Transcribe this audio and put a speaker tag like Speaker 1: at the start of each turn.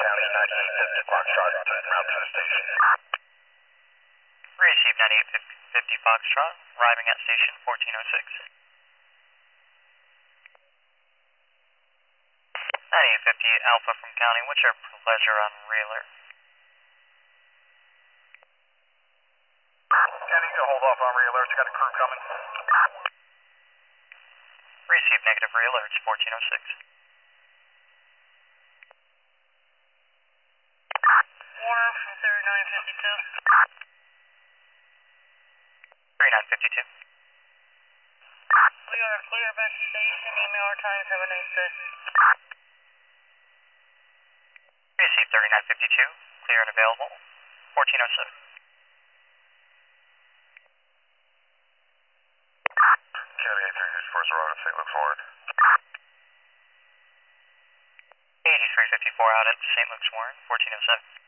Speaker 1: County, 9850 Foxtrot, en route to the station.
Speaker 2: Receive 9850 Foxtrot, arriving at station 1406. 9850 Alpha from County, what's your pleasure on Reeler?
Speaker 1: County, you hold off on re-alerts, got a crew coming.
Speaker 2: Receive negative re-alerts, 1406.
Speaker 3: 1 from 3952.
Speaker 2: 3952.
Speaker 3: We are clear back to station, email our time 786.
Speaker 2: Receive 3952, clear and available, 1407.
Speaker 1: County 83, first row to St. Luke's Warren.
Speaker 2: 8354 out at St. Luke's Warren, 1407.